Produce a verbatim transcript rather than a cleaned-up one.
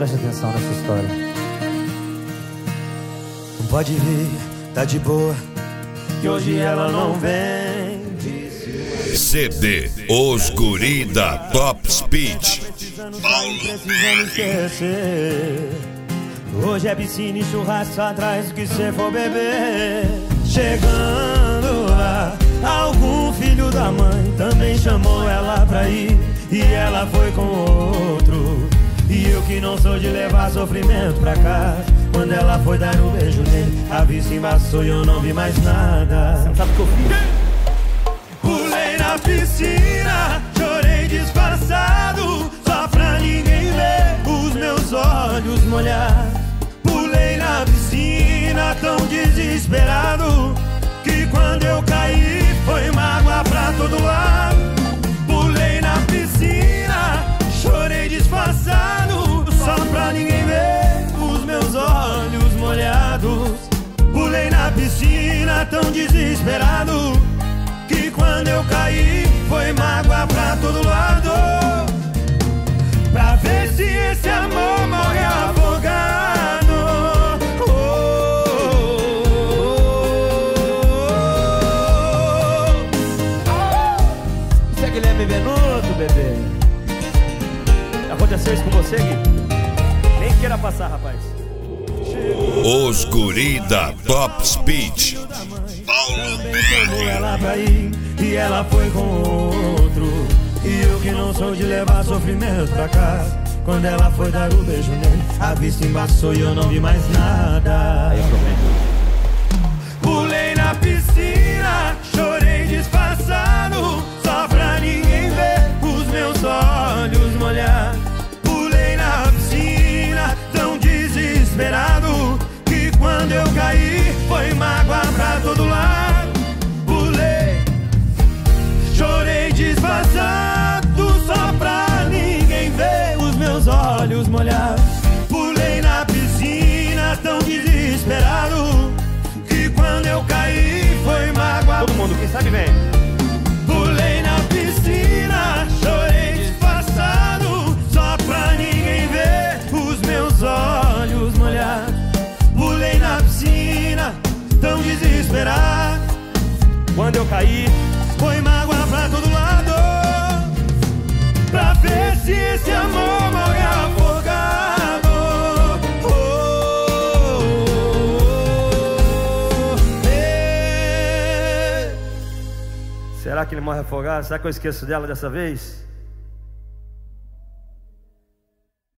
Preste atenção nessa história. Não pode vir, tá de boa, que hoje ela não vem. C D Os Guri da Top Speed. Precisando esquecer. Hoje é piscina e churrasco atrás do que cê for beber. Chegando lá, algum filho da mãe também chamou ela pra ir, e ela foi com outro. E eu que não sou de levar sofrimento pra casa, quando ela foi dar um beijo nele, a vista embaçou e eu não vi mais nada. Você não sabe o que eu fiz? Pulei na piscina, chorei disfarçado, só pra ninguém ver os meus olhos molhados. Pulei na piscina tão desesperado, que quando eu caí foi mágoa pra todo lado. Pulei na piscina, chorei disfarçado, só pra ninguém ver os meus olhos molhados. Pulei na piscina tão desesperado, que quando eu caí foi mágoa pra todo lado. Pra ver se esse amor morre afogado. Oh, oh, oh. Você é Guilherme Venuto, bebê. Aconteceu isso com você, Gui? Nem queira passar, rapaz. Os Guri da Top Speed. Também chamou ela pra ir, e ela foi com outro. E eu que não sou de levar sofrimento pra casa, quando ela foi dar o beijo nele, a vista embaçou e eu não vi mais nada. Aí eu prometo. Pulei na piscina, chorei disfarçado, só pra ninguém ver os meus olhos molhados. Pulei na piscina tão desesperado, que quando eu caí foi mágoa pra todo lado. Pulei, chorei disfarçado, só pra ninguém ver os meus olhos molhados. Pulei na piscina tão desesperado, que quando eu caí foi mágoa. Todo mundo, quem sabe vem. Pulei na piscina, chorei disfarçado, só pra ninguém ver os meus olhos molhados. Pulei na piscina tão desesperado, Quando eu caí, foi mágoa pra todo lado. Pra ver se esse amor morre afogado. Oh, oh, oh, eh. será que ele morre afogado? Será que eu esqueço dela dessa vez?